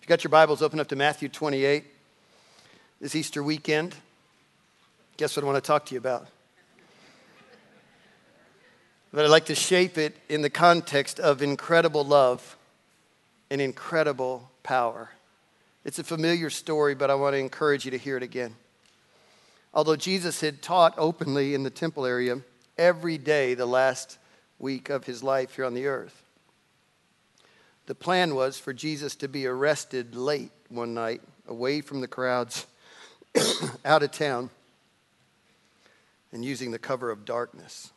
You got your Bibles, open up to Matthew 28. This Easter weekend, guess what I want to talk to you about? But I'd like to shape it in the context of incredible love and incredible power. It's a familiar story, but I want to encourage you to hear it again. Although Jesus had taught openly in the temple area every day the last week of his life here on the earth, the plan was for Jesus to be arrested late one night, away from the crowds, out of town, and using the cover of darkness.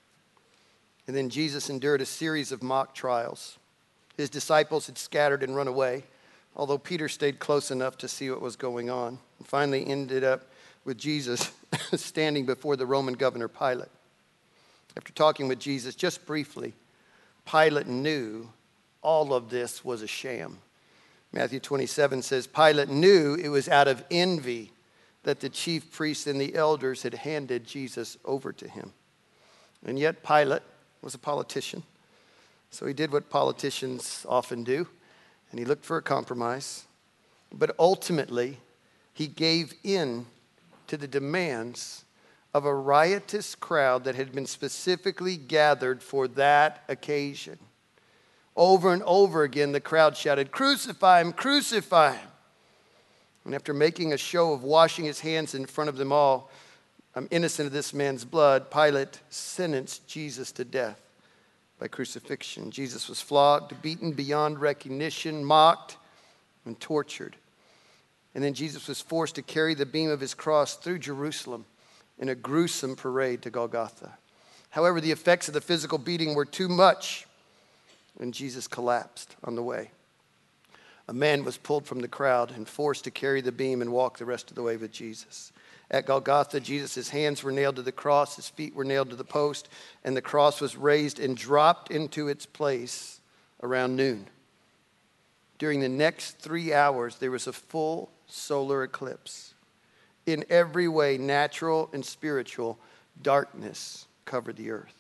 And then Jesus endured a series of mock trials. His disciples had scattered and run away, although Peter stayed close enough to see what was going on. And finally ended up with Jesus standing before the Roman governor Pilate. After talking with Jesus just briefly, Pilate knew all of this was a sham. Matthew 27 says, Pilate knew it was out of envy that the chief priests and the elders had handed Jesus over to him. And yet Pilate was a politician. So he did what politicians often do, and he looked for a compromise. But ultimately, he gave in to the demands of a riotous crowd that had been specifically gathered for that occasion. Over and over again, the crowd shouted, "Crucify him, crucify him." And after making a show of washing his hands in front of them all, "I'm innocent of this man's blood," Pilate sentenced Jesus to death by crucifixion. Jesus was flogged, beaten beyond recognition, mocked, and tortured. And then Jesus was forced to carry the beam of his cross through Jerusalem in a gruesome parade to Golgotha. However, the effects of the physical beating were too much, and Jesus collapsed on the way. A man was pulled from the crowd and forced to carry the beam and walk the rest of the way with Jesus. At Golgotha, Jesus' hands were nailed to the cross, his feet were nailed to the post, and the cross was raised and dropped into its place around noon. During the next 3 hours, there was a full solar eclipse. In every way, natural and spiritual, darkness covered the earth.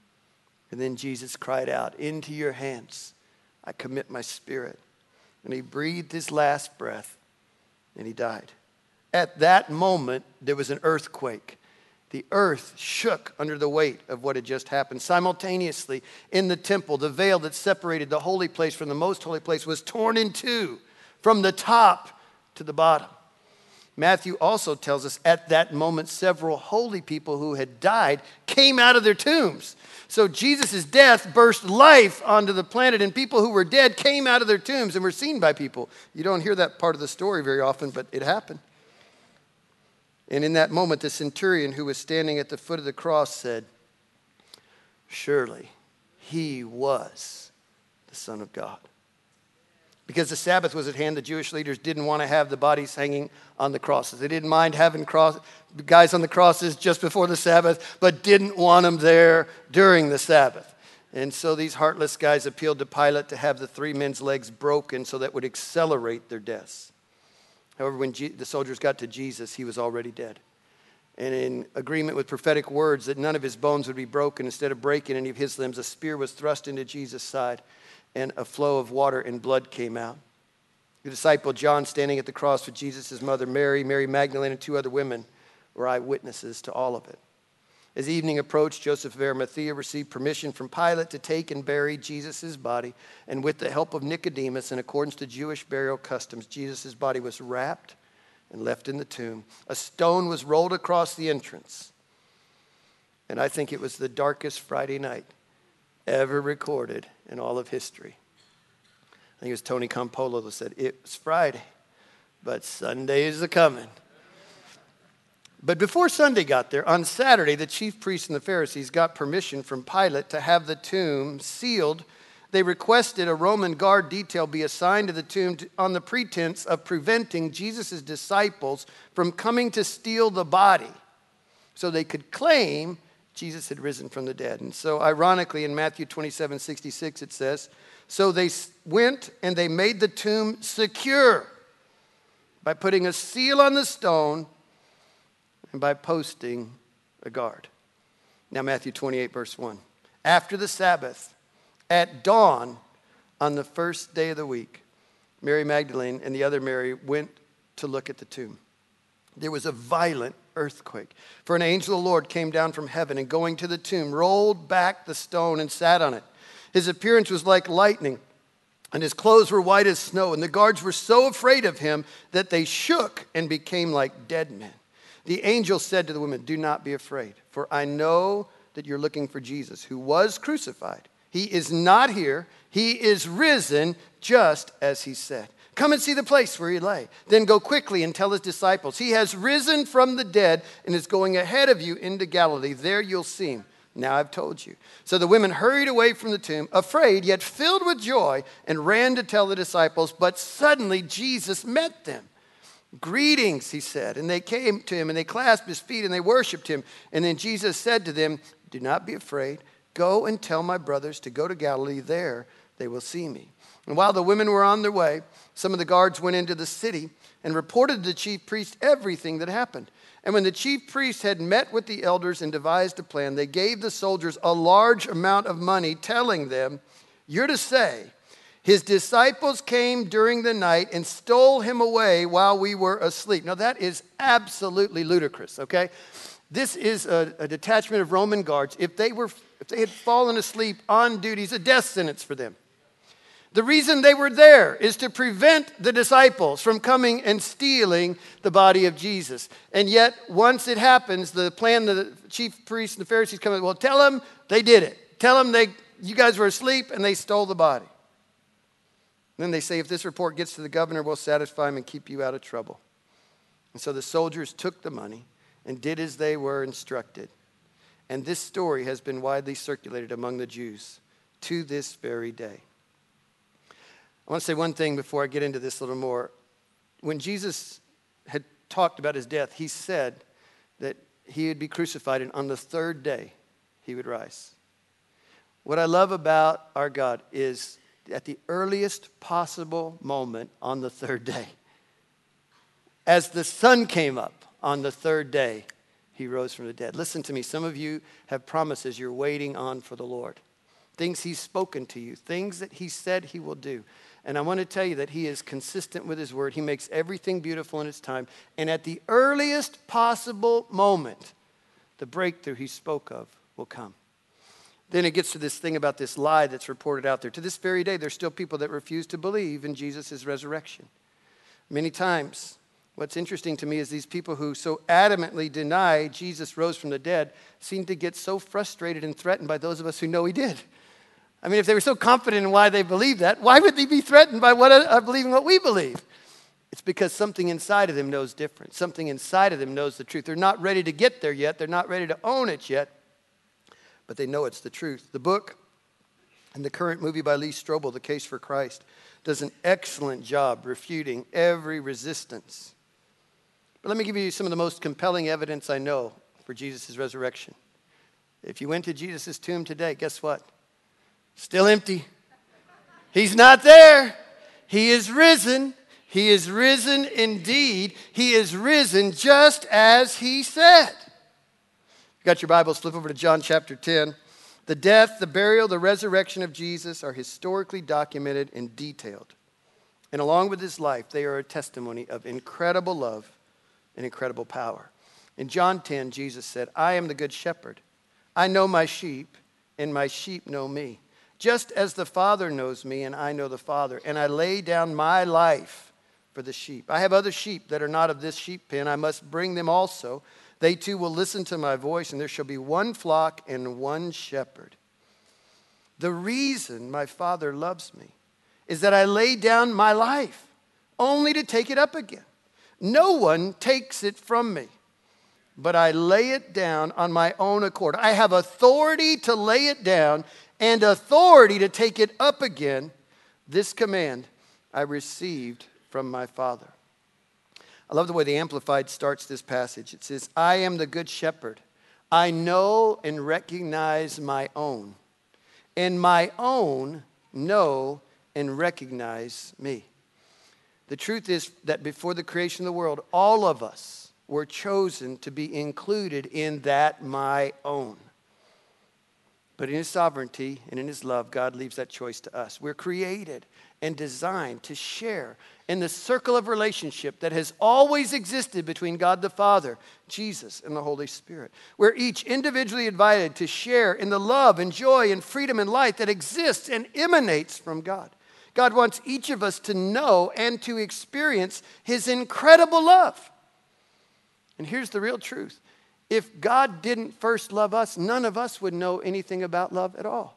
And then Jesus cried out, "Into your hands I commit my spirit." And he breathed his last breath, and he died. At that moment, there was an earthquake. The earth shook under the weight of what had just happened. Simultaneously, in the temple, the veil that separated the holy place from the most holy place was torn in two from the top to the bottom. Matthew also tells us at that moment, several holy people who had died came out of their tombs. So Jesus' death burst life onto the planet, and people who were dead came out of their tombs and were seen by people. You don't hear that part of the story very often, but it happened. And in that moment, the centurion who was standing at the foot of the cross said, "Surely he was the Son of God." Because the Sabbath was at hand, the Jewish leaders didn't want to have the bodies hanging on the crosses. They didn't mind having guys on the crosses just before the Sabbath, but didn't want them there during the Sabbath. And so these heartless guys appealed to Pilate to have the three men's legs broken so that would accelerate their deaths. However, when the soldiers got to Jesus, he was already dead. And in agreement with prophetic words that none of his bones would be broken, instead of breaking any of his limbs, a spear was thrust into Jesus' side, and a flow of water and blood came out. The disciple John, standing at the cross with Jesus' mother Mary, Mary Magdalene, and two other women, were eyewitnesses to all of it. As evening approached, Joseph of Arimathea received permission from Pilate to take and bury Jesus' body. And with the help of Nicodemus, in accordance to Jewish burial customs, Jesus' body was wrapped and left in the tomb. A stone was rolled across the entrance. And I think it was the darkest Friday night ever recorded in all of history. I think it was Tony Campolo that said, "It was Friday, but Sunday is a-coming." But before Sunday got there, on Saturday, the chief priests and the Pharisees got permission from Pilate to have the tomb sealed. They requested a Roman guard detail be assigned to the tomb on the pretense of preventing Jesus' disciples from coming to steal the body so they could claim Jesus had risen from the dead. And so ironically, in Matthew 27:66, it says, "So they went and they made the tomb secure by putting a seal on the stone and by posting a guard." Now Matthew 28, verse 1. After the Sabbath, at dawn on the first day of the week, Mary Magdalene and the other Mary went to look at the tomb. There was a violent earthquake, for an angel of the Lord came down from heaven and going to the tomb, rolled back the stone and sat on it. His appearance was like lightning, and his clothes were white as snow, and the guards were so afraid of him that they shook and became like dead men. The angel said to the women, "Do not be afraid, for I know that you're looking for Jesus, who was crucified. He is not here. He is risen, just as he said. Come and see the place where he lay. Then go quickly and tell his disciples, he has risen from the dead and is going ahead of you into Galilee. There you'll see him. Now I've told you." So the women hurried away from the tomb, afraid, yet filled with joy, and ran to tell the disciples. But suddenly Jesus met them. "Greetings," he said. And they came to him, and they clasped his feet, and they worshiped him. And then Jesus said to them, "Do not be afraid. Go and tell my brothers to go to Galilee. There they will see me." And while the women were on their way, some of the guards went into the city and reported to the chief priest everything that happened. And when the chief priests had met with the elders and devised a plan, they gave the soldiers a large amount of money, telling them, "You're to say, his disciples came during the night and stole him away while we were asleep." Now that is absolutely ludicrous, okay? This is a detachment of Roman guards. If they had fallen asleep on duty, it's a death sentence for them. The reason they were there is to prevent the disciples from coming and stealing the body of Jesus. And yet, once it happens, the plan, the chief priests and the Pharisees come in, well, tell them they did it. Tell them you guys were asleep and they stole the body. And then they say, if this report gets to the governor, we'll satisfy him and keep you out of trouble. And so the soldiers took the money and did as they were instructed. And this story has been widely circulated among the Jews to this very day. I want to say one thing before I get into this a little more. When Jesus had talked about his death, he said that he would be crucified and on the third day he would rise. What I love about our God is at the earliest possible moment on the third day, as the sun came up on the third day, he rose from the dead. Listen to me. Some of you have promises you're waiting on for the Lord. Things he's spoken to you. Things that he said he will do. And I want to tell you that he is consistent with his word. He makes everything beautiful in its time. And at the earliest possible moment, the breakthrough he spoke of will come. Then it gets to this thing about this lie that's reported out there. To this very day, there's still people that refuse to believe in Jesus' resurrection. Many times, what's interesting to me is these people who so adamantly deny Jesus rose from the dead seem to get so frustrated and threatened by those of us who know he did. I mean, if they were so confident in why they believe that, why would they be threatened by believing what we believe? It's because something inside of them knows different. Something inside of them knows the truth. They're not ready to get there yet. They're not ready to own it yet, but they know it's the truth. The book and the current movie by Lee Strobel, The Case for Christ, does an excellent job refuting every resistance. But let me give you some of the most compelling evidence I know for Jesus' resurrection. If you went to Jesus' tomb today, guess what? Still empty. He's not there. He is risen. He is risen indeed. He is risen just as he said. You got your Bibles, flip over to John chapter 10. The death, the burial, the resurrection of Jesus are historically documented and detailed. And along with his life, they are a testimony of incredible love and incredible power. In John 10, Jesus said, "I am the good shepherd. I know my sheep, and my sheep know me. Just as the Father knows me, and I know the Father, and I lay down my life for the sheep. I have other sheep that are not of this sheep pen. I must bring them also. They too will listen to my voice, and there shall be one flock and one shepherd. The reason my Father loves me is that I lay down my life, only to take it up again. No one takes it from me, but I lay it down on my own accord. I have authority to lay it down and authority to take it up again. This command I received from my Father." I love the way the Amplified starts this passage. It says, "I am the good shepherd. I know and recognize my own, and my own know and recognize me." The truth is that before the creation of the world, all of us were chosen to be included in that my own. But in his sovereignty and in his love, God leaves that choice to us. We're created and designed to share in the circle of relationship that has always existed between God the Father, Jesus, and the Holy Spirit. We're each individually invited to share in the love and joy and freedom and light that exists and emanates from God. God wants each of us to know and to experience his incredible love. And here's the real truth. If God didn't first love us, none of us would know anything about love at all.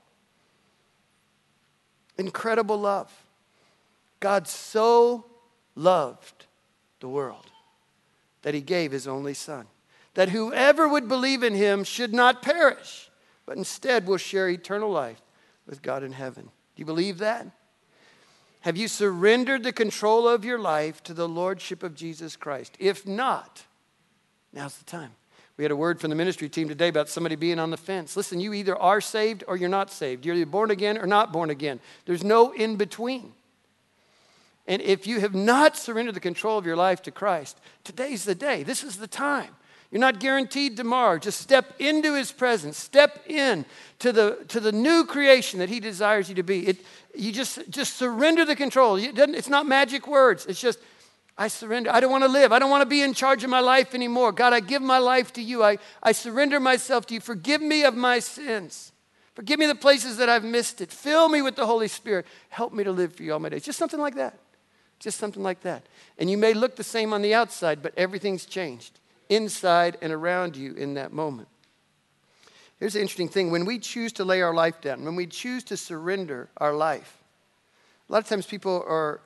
Incredible love. God so loved the world that he gave his only Son, that whoever would believe in him should not perish, but instead will share eternal life with God in heaven. Do you believe that? Have you surrendered the control of your life to the lordship of Jesus Christ? If not, now's the time. We had a word from the ministry team today about somebody being on the fence. Listen, you either are saved or you're not saved. You're either born again or not born again. There's no in between. And if you have not surrendered the control of your life to Christ, today's the day. This is the time. You're not guaranteed tomorrow. Just step into his presence. Step in to the new creation that he desires you to be. You just surrender the control. It's not magic words. It's just, I surrender. I don't want to live. I don't want to be in charge of my life anymore. God, I give my life to you. I surrender myself to you. Forgive me of my sins. Forgive me the places that I've missed it. Fill me with the Holy Spirit. Help me to live for you all my days. Just something like that. Just something like that. And you may look the same on the outside, but everything's changed inside and around you in that moment. Here's the interesting thing. When we choose to lay our life down, when we choose to surrender our life, a lot of times people are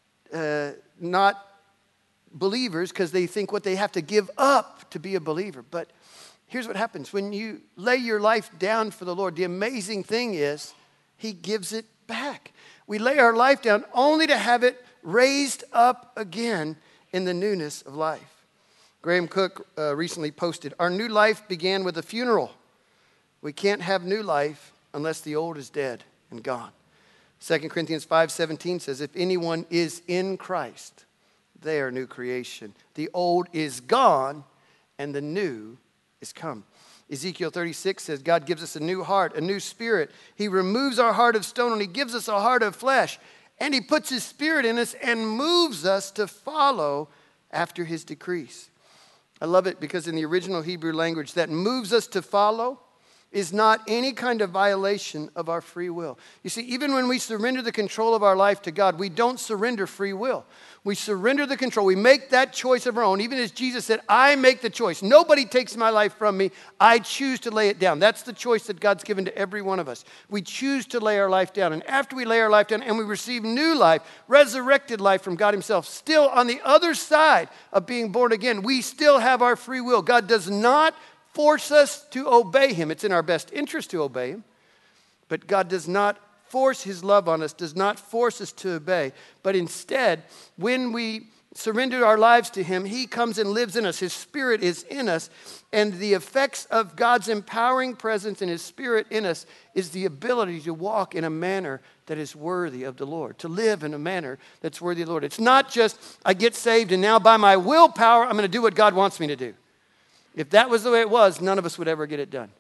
not believers because they think what they have to give up to be a believer. But here's what happens. When you lay your life down for the Lord, the amazing thing is he gives it back. We lay our life down only to have it raised up again in the newness of life. Graham Cook recently posted, our new life began with a funeral. We can't have new life unless the old is dead and gone. 2 Corinthians 5:17 says, if anyone is in Christ, they are new creation. The old is gone and the new is come. Ezekiel 36 says God gives us a new heart, a new spirit. He removes our heart of stone and he gives us a heart of flesh. And he puts his spirit in us and moves us to follow after his decrees. I love it because in the original Hebrew language, that moves us to follow is not any kind of violation of our free will. You see, even when we surrender the control of our life to God, we don't surrender free will. We surrender the control. We make that choice of our own. Even as Jesus said, I make the choice. Nobody takes my life from me. I choose to lay it down. That's the choice that God's given to every one of us. We choose to lay our life down. And after we lay our life down and we receive new life, resurrected life from God himself, still on the other side of being born again, we still have our free will. God does not force us to obey him. It's in our best interest to obey him. But God does not force his love on us, does not force us to obey. But instead, when we surrender our lives to him, he comes and lives in us. His spirit is in us. And the effects of God's empowering presence and his spirit in us is the ability to walk in a manner that is worthy of the Lord, to live in a manner that's worthy of the Lord. It's not just, I get saved and now by my willpower, I'm going to do what God wants me to do. If that was the way it was, none of us would ever get it done.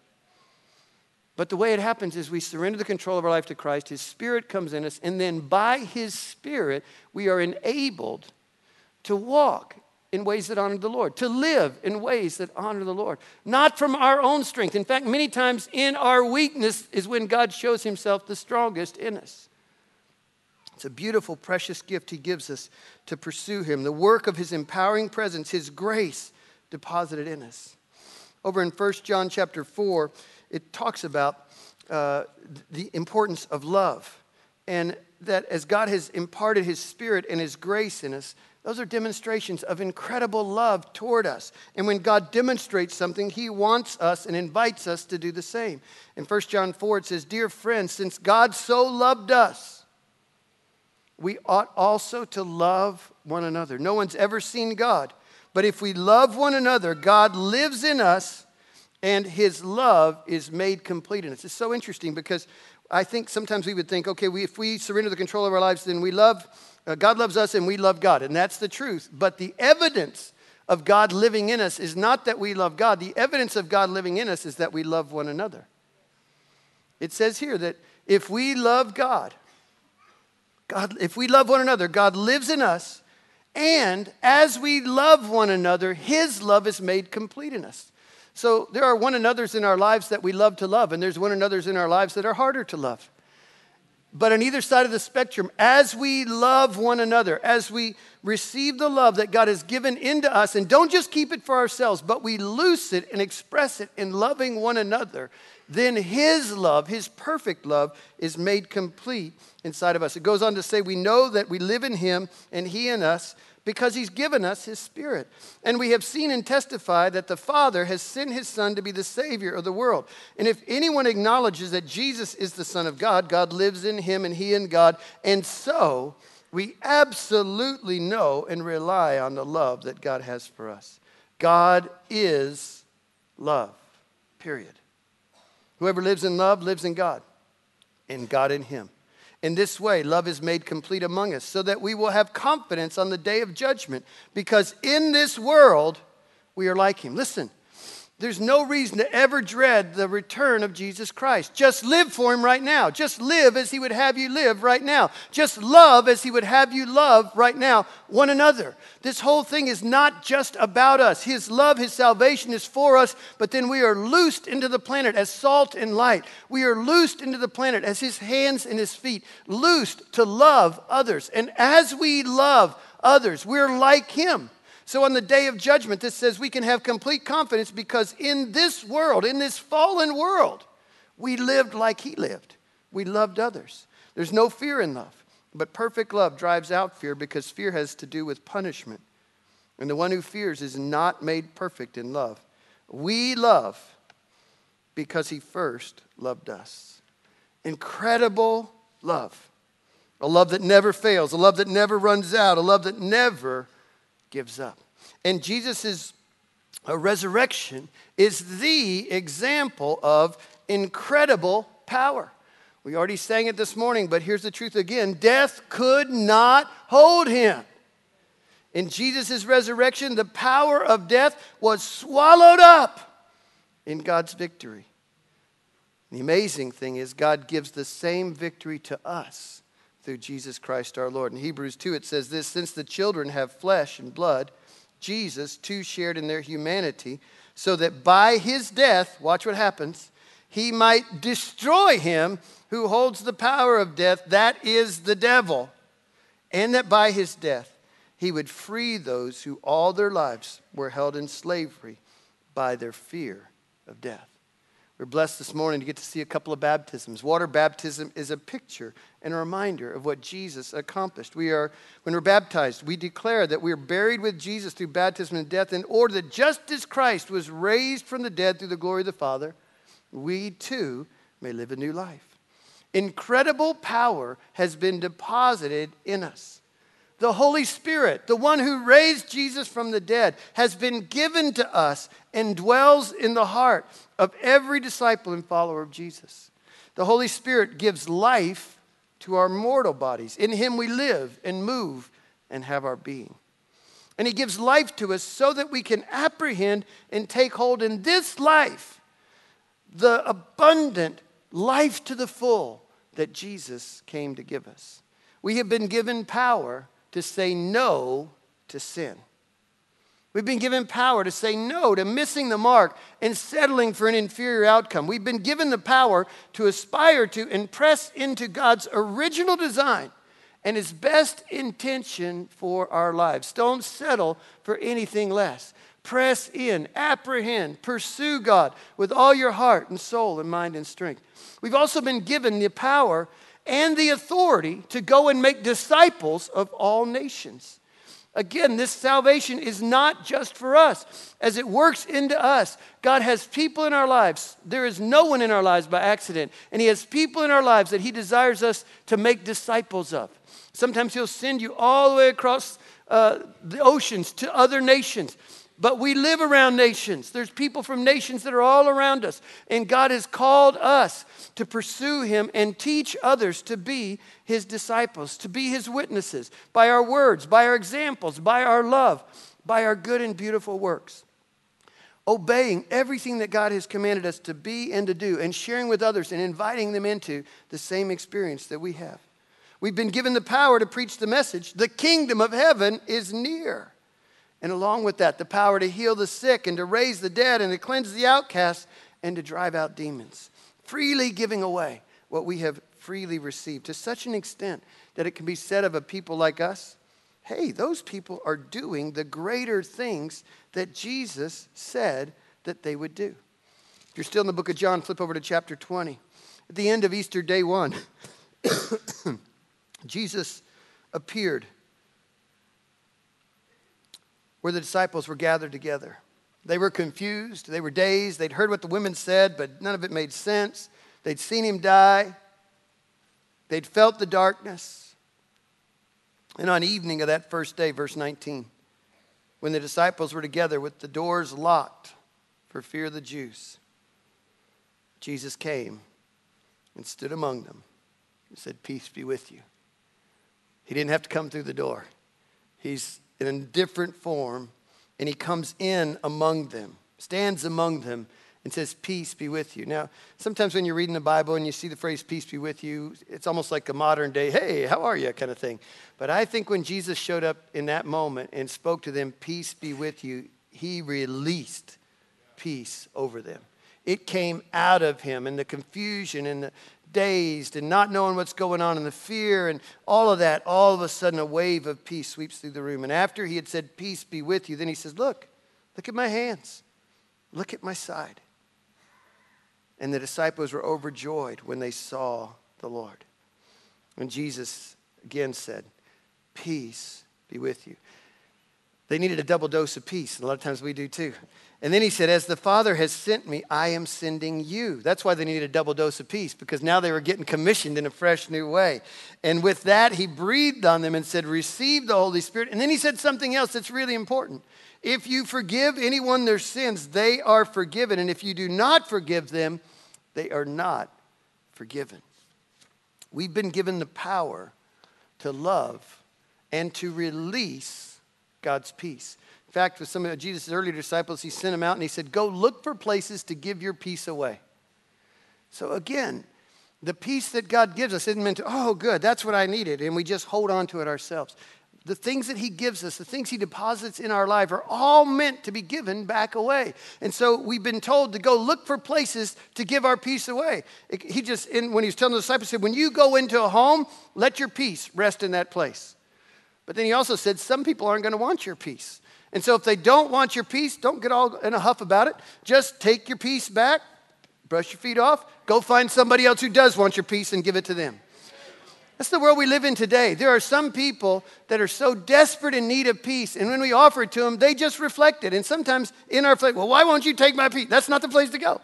But the way it happens is we surrender the control of our life to Christ. His Spirit comes in us. And then by his Spirit, we are enabled to walk in ways that honor the Lord, to live in ways that honor the Lord. Not from our own strength. In fact, many times in our weakness is when God shows himself the strongest in us. It's a beautiful, precious gift he gives us to pursue him. The work of his empowering presence, his grace deposited in us. Over in 1 John chapter 4, it talks about the importance of love. And that as God has imparted his spirit and his grace in us, those are demonstrations of incredible love toward us. And when God demonstrates something, he wants us and invites us to do the same. In 1 John 4, it says, dear friends, since God so loved us, we ought also to love one another. No one's ever seen God. But if we love one another, God lives in us and his love is made complete in us. It's so interesting because I think sometimes we would think, okay, if we surrender the control of our lives, then we love, God loves us and we love God. And that's the truth. But the evidence of God living in us is not that we love God. The evidence of God living in us is that we love one another. It says here that if we love God, if we love one another, God lives in us, and as we love one another, his love is made complete in us. So there are one another's in our lives that we love to love, and there's one another's in our lives that are harder to love. But on either side of the spectrum, as we love one another, as we receive the love that God has given into us, and don't just keep it for ourselves, but we loose it and express it in loving one another, then his love, his perfect love, is made complete inside of us. It goes on to say, we know that we live in him and he in us because he's given us his Spirit. And we have seen and testified that the Father has sent his Son to be the Savior of the world. And if anyone acknowledges that Jesus is the Son of God, God lives in him and he in God. And so we absolutely know and rely on the love that God has for us. God is love, period. Whoever lives in love lives in God, and God in him. In this way, love is made complete among us, so that we will have confidence on the day of judgment, because in this world, we are like him. Listen, there's no reason to ever dread the return of Jesus Christ. Just live for him right now. Just live as he would have you live right now. Just love as he would have you love right now one another. This whole thing is not just about us. His love, his salvation is for us, but then we are loosed into the planet as salt and light. We are loosed into the planet as his hands and his feet, loosed to love others. And as we love others, we're like him. So on the day of judgment, this says we can have complete confidence because in this world, in this fallen world, we lived like he lived. We loved others. There's no fear in love, but perfect love drives out fear because fear has to do with punishment. And the one who fears is not made perfect in love. We love because he first loved us. Incredible love. A love that never fails, a love that never runs out, a love that never gives up. And Jesus' resurrection is the example of incredible power. We already sang it this morning, but here's the truth again. Death could not hold him. In Jesus' resurrection, the power of death was swallowed up in God's victory. The amazing thing is God gives the same victory to us through Jesus Christ our Lord. In Hebrews 2 it says this, since the children have flesh and blood, Jesus too shared in their humanity, so that by his death, watch what happens, he might destroy him who holds the power of death, that is the devil, and that by his death he would free those who all their lives were held in slavery by their fear of death. We're blessed this morning to get to see a couple of baptisms. Water baptism is a picture and a reminder of what Jesus accomplished. When we're baptized, we declare that we are buried with Jesus through baptism and death in order that just as Christ was raised from the dead through the glory of the Father, we too may live a new life. Incredible power has been deposited in us. The Holy Spirit, the one who raised Jesus from the dead, has been given to us and dwells in the heart of every disciple and follower of Jesus. The Holy Spirit gives life to our mortal bodies. In him we live and move and have our being. And he gives life to us so that we can apprehend and take hold in this life, the abundant life to the full that Jesus came to give us. We have been given power to say no to sin. We've been given power to say no to missing the mark and settling for an inferior outcome. We've been given the power to aspire to and press into God's original design and his best intention for our lives. Don't settle for anything less. Press in, apprehend, pursue God with all your heart and soul and mind and strength. We've also been given the power and the authority to go and make disciples of all nations. Again, this salvation is not just for us. As it works into us, God has people in our lives. There is no one in our lives by accident. And he has people in our lives that he desires us to make disciples of. Sometimes he'll send you all the way across the oceans to other nations. But we live around nations. There's people from nations that are all around us. And God has called us to pursue him and teach others to be his disciples, to be his witnesses by our words, by our examples, by our love, by our good and beautiful works. obeying everything that God has commanded us to be and to do, and sharing with others and inviting them into the same experience that we have. We've been given the power to preach the message. The kingdom of heaven is near. And along with that, the power to heal the sick and to raise the dead and to cleanse the outcasts and to drive out demons. Freely giving away what we have freely received to such an extent that it can be said of a people like us, hey, those people are doing the greater things that Jesus said that they would do. If you're still in the book of John, flip over to chapter 20. At the end of Easter day 1, Jesus appeared where the disciples were gathered together. They were confused. They were dazed. They'd heard what the women said, but none of it made sense. They'd seen him die. They'd felt the darkness. And on evening of that first day, verse 19, when the disciples were together with the doors locked for fear of the Jews, Jesus came and stood among them and said, "Peace be with you." He didn't have to come through the door. He's in a different form, and he comes in among them, stands among them, and says, "Peace be with you." Now, sometimes when you're reading the Bible and you see the phrase "peace be with you," it's almost like a modern day, "Hey, how are you?" kind of thing. But I think when Jesus showed up in that moment and spoke to them, "Peace be with you," he released peace over them. It came out of him, and the confusion and the dazed and not knowing what's going on and the fear and all of that, all of a sudden a wave of peace sweeps through the room. And after he had said, "Peace be with you," then he says, look at my hands. Look at my side. And the disciples were overjoyed when they saw the Lord. And Jesus again said, "Peace be with you." They needed a double dose of peace. And a lot of times we do too. And then he said, "As the Father has sent me, I am sending you." That's why they needed a double dose of peace, because now they were getting commissioned in a fresh new way. And with that, he breathed on them and said, "Receive the Holy Spirit." And then he said something else that's really important. "If you forgive anyone their sins, they are forgiven. And if you do not forgive them, they are not forgiven." We've been given the power to love and to release God's peace. In fact, with some of Jesus' earlier disciples, he sent them out and he said, "Go look for places to give your peace away." So again, the peace that God gives us isn't meant to, "Oh, good, that's what I needed," and we just hold on to it ourselves. The things that he gives us, the things he deposits in our life are all meant to be given back away. And so we've been told to go look for places to give our peace away. When he was telling the disciples, he said, "When you go into a home, let your peace rest in that place." But then he also said, some people aren't going to want your peace. And so if they don't want your peace, don't get all in a huff about it. Just take your peace back, brush your feet off, go find somebody else who does want your peace and give it to them. That's the world we live in today. There are some people that are so desperate in need of peace, and when we offer it to them, they just reflect it. And sometimes in our flesh, "Well, why won't you take my peace?" That's not the place to go.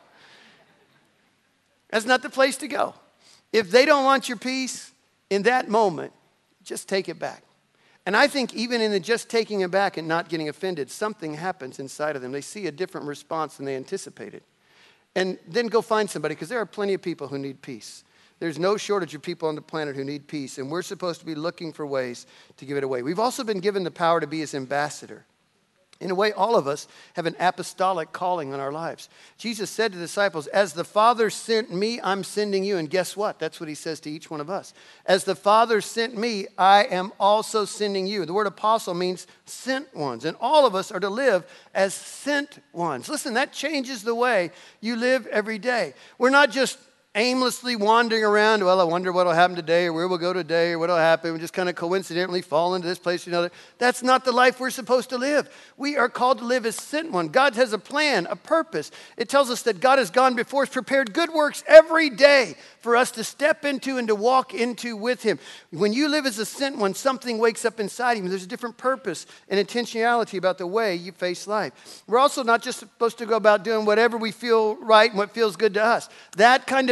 That's not the place to go. If they don't want your peace in that moment, just take it back. And I think even in the just taking it back and not getting offended, something happens inside of them. They see a different response than they anticipated. And then go find somebody, because there are plenty of people who need peace. There's no shortage of people on the planet who need peace, and we're supposed to be looking for ways to give it away. We've also been given the power to be his ambassador. In a way, all of us have an apostolic calling on our lives. Jesus said to the disciples, "As the Father sent me, I'm sending you." And guess what? That's what he says to each one of us. "As the Father sent me, I am also sending you." The word apostle means sent ones. And all of us are to live as sent ones. Listen, that changes the way you live every day. We're not just aimlessly wandering around, "Well, I wonder what will happen today, or where we'll go today, or what will happen." We just kind of coincidentally fall into this place or another. That's not the life we're supposed to live. We are called to live as sent one. God has a plan, a purpose. It tells us that God has gone before us, prepared good works every day for us to step into and to walk into with him. When you live as a sent one, something wakes up inside you. There's a different purpose and intentionality about the way you face life. We're also not just supposed to go about doing whatever we feel right and what feels good to us. That kind of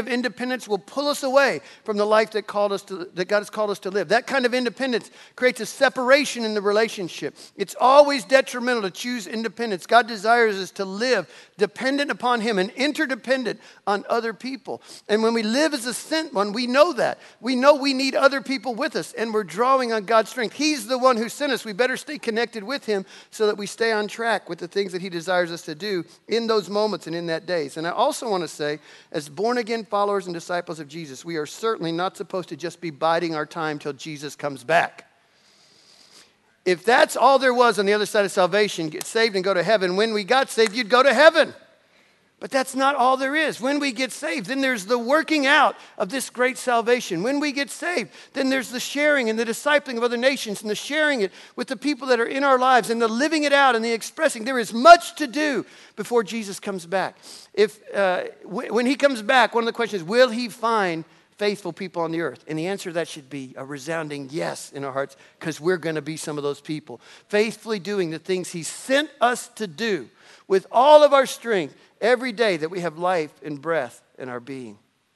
independence will pull us away from the life that God has called us to live. That kind of independence creates a separation in the relationship. It's always detrimental to choose independence. God desires us to live dependent upon him and interdependent on other people. And when we live as a sent one, we know that. We know we need other people with us, and we're drawing on God's strength. He's the one who sent us. We better stay connected with him so that we stay on track with the things that he desires us to do in those moments and in that days. And I also want to say, as born-again followers and disciples of Jesus, we are certainly not supposed to just be biding our time till Jesus comes back. If that's all there was on the other side of salvation, get saved and go to heaven, when we got saved, you'd go to heaven. But that's not all there is. When we get saved, then there's the working out of this great salvation. When we get saved, then there's the sharing and the discipling of other nations and the sharing it with the people that are in our lives and the living it out and the expressing. There is much to do before Jesus comes back. When he comes back, one of the questions is, will he find faithful people on the earth? And the answer to that should be a resounding yes in our hearts, because we're going to be some of those people. Faithfully doing the things he sent us to do with all of our strength every day that we have life and breath in our being.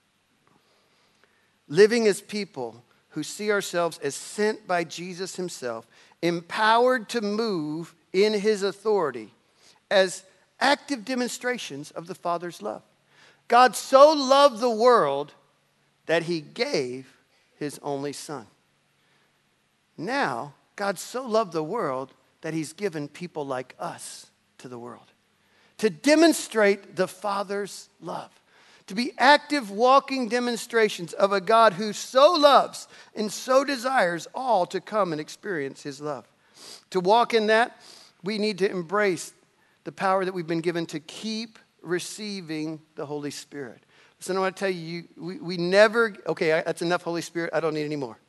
Living as people who see ourselves as sent by Jesus himself, empowered to move in his authority as active demonstrations of the Father's love. God so loved the world that he gave his only Son. Now, God so loved the world that he's given people like us to the world to demonstrate the Father's love, to be active, walking demonstrations of a God who so loves and so desires all to come and experience his love. To walk in that, we need to embrace the power that we've been given to keep receiving the Holy Spirit. Listen, I want to tell you, we never, okay, that's enough Holy Spirit, I don't need any more.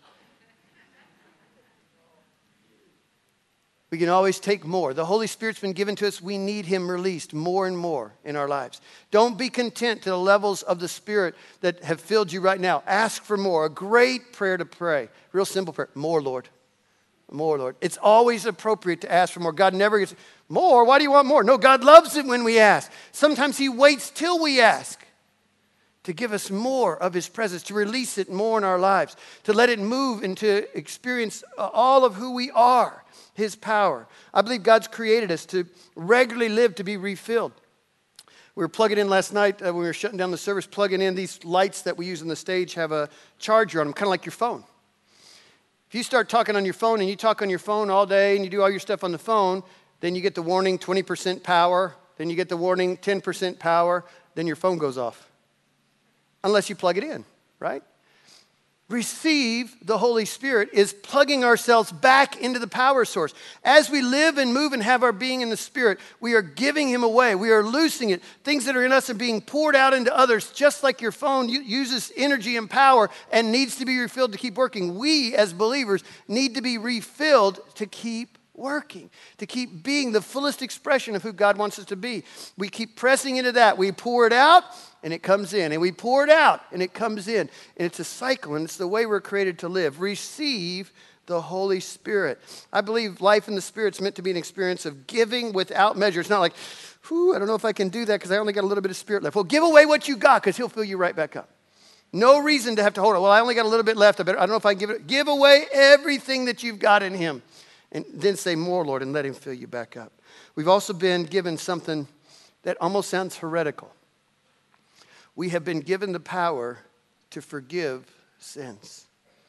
We can always take more. The Holy Spirit's been given to us. We need him released more and more in our lives. Don't be content to the levels of the Spirit that have filled you right now. Ask for more. A great prayer to pray. Real simple prayer. More, Lord. More, Lord. It's always appropriate to ask for more. God never gets more. Why do you want more? No, God loves it when we ask. Sometimes he waits till we ask to give us more of his presence, to release it more in our lives, to let it move and to experience all of who we are. His power. I believe God's created us to regularly live to be refilled. We were plugging in last night when we were shutting down the service, plugging in these lights that we use on the stage have a charger on them, kind of like your phone. If you start talking on your phone and you talk on your phone all day and you do all your stuff on the phone, then you get the warning 20% power, then you get the warning 10% power, then your phone goes off. Unless you plug it in, right? Receive the Holy Spirit is plugging ourselves back into the power source. As we live and move and have our being in the Spirit, we are giving him away. We are loosing it. Things that are in us are being poured out into others, just like your phone uses energy and power and needs to be refilled to keep working. We, as believers, need to be refilled to keep working, to keep being the fullest expression of who God wants us to be. We keep pressing into that. We pour it out, and it comes in. And we pour it out, and it comes in. And it's a cycle, and it's the way we're created to live. Receive the Holy Spirit. I believe life in the Spirit's meant to be an experience of giving without measure. It's not like, I don't know if I can do that because I only got a little bit of Spirit left. Well, give away what you got because he'll fill you right back up. No reason to have to hold it. Well, I only got a little bit left. I don't know if I can give it. Give away everything that you've got in him. And then say, more, Lord, and let him fill you back up. We've also been given something that almost sounds heretical. We have been given the power to forgive sins.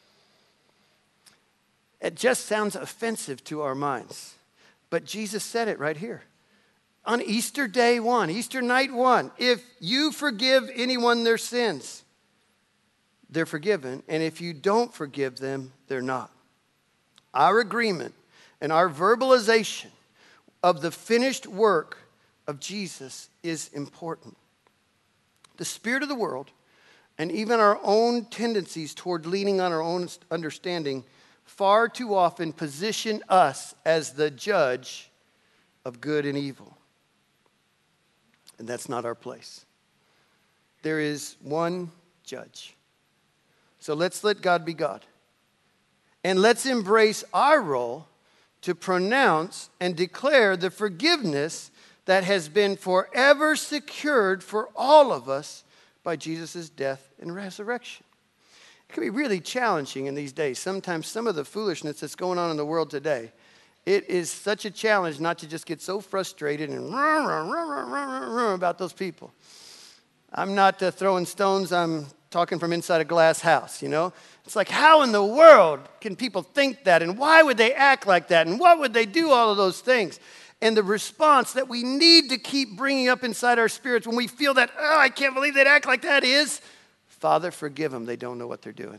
It just sounds offensive to our minds. But Jesus said it right here. On Easter day 1, Easter night 1, if you forgive anyone their sins, they're forgiven. And if you don't forgive them, they're not. Our agreement and our verbalization of the finished work of Jesus is important. The spirit of the world and even our own tendencies toward leaning on our own understanding far too often position us as the judge of good and evil. And that's not our place. There is one judge. So let's let God be God. And let's embrace our role to pronounce and declare the forgiveness that has been forever secured for all of us by Jesus' death and resurrection. It can be really challenging in these days. Sometimes some of the foolishness that's going on in the world today, it is such a challenge not to just get so frustrated and about those people. I'm not throwing stones. I'm talking from inside a glass house, you know. It's like, how in the world can people think that? And why would they act like that? And what would they do all of those things? And the response that we need to keep bringing up inside our spirits when we feel that, oh, I can't believe they'd act like that is, Father, forgive them. They don't know what they're doing.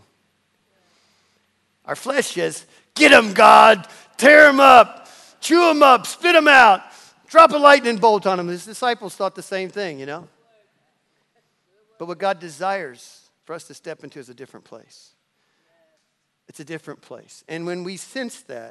Our flesh says, get them, God. Tear them up. Chew them up. Spit them out. Drop a lightning bolt on them. His disciples thought the same thing, you know. But what God desires for us to step into is a different place. It's a different place. And when we sense that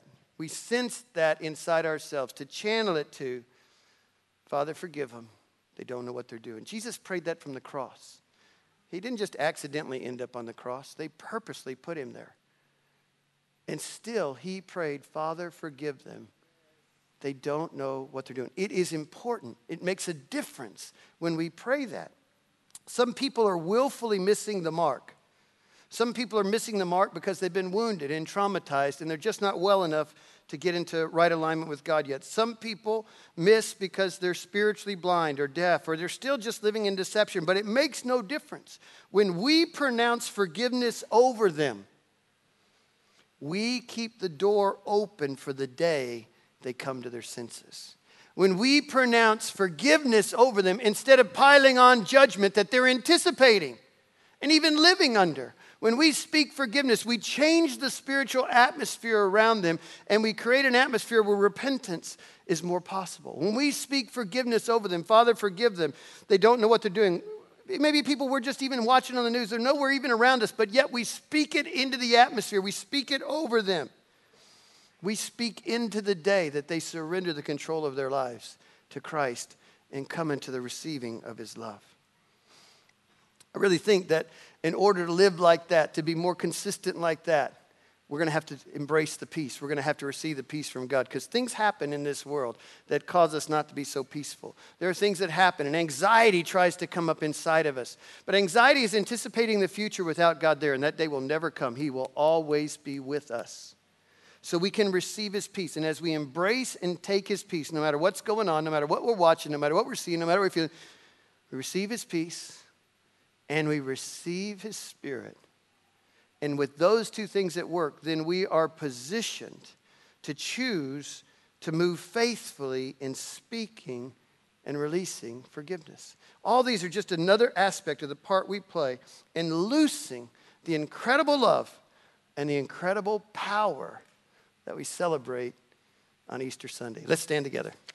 inside ourselves, to channel it to, Father, forgive them. They don't know what they're doing. Jesus prayed that from the cross. He didn't just accidentally end up on the cross. They purposely put him there. And still, he prayed, Father, forgive them. They don't know what they're doing. It is important. It makes a difference when we pray that. Some people are willfully missing the mark. Some people are missing the mark because they've been wounded and traumatized, and they're just not well enough to get into right alignment with God yet. Some people miss because they're spiritually blind or deaf, or they're still just living in deception, but it makes no difference. When we pronounce forgiveness over them, we keep the door open for the day they come to their senses. When we pronounce forgiveness over them, instead of piling on judgment that they're anticipating and even living under, when we speak forgiveness, we change the spiritual atmosphere around them, and we create an atmosphere where repentance is more possible. When we speak forgiveness over them, Father, forgive them. They don't know what they're doing. Maybe people were just even watching on the news. They're nowhere even around us, but yet we speak it into the atmosphere. We speak it over them. We speak into the day that they surrender the control of their lives to Christ and come into the receiving of his love. I really think that in order to live like that, to be more consistent like that, we're going to have to embrace the peace. We're going to have to receive the peace from God, because things happen in this world that cause us not to be so peaceful. There are things that happen, and anxiety tries to come up inside of us. But anxiety is anticipating the future without God there, and that day will never come. He will always be with us. So we can receive his peace. And as we embrace and take his peace, no matter what's going on, no matter what we're watching, no matter what we're seeing, no matter what we feel, we receive his peace and we receive his Spirit. And with those two things at work, then we are positioned to choose to move faithfully in speaking and releasing forgiveness. All these are just another aspect of the part we play in loosing the incredible love and the incredible power that we celebrate on Easter Sunday. Let's stand together.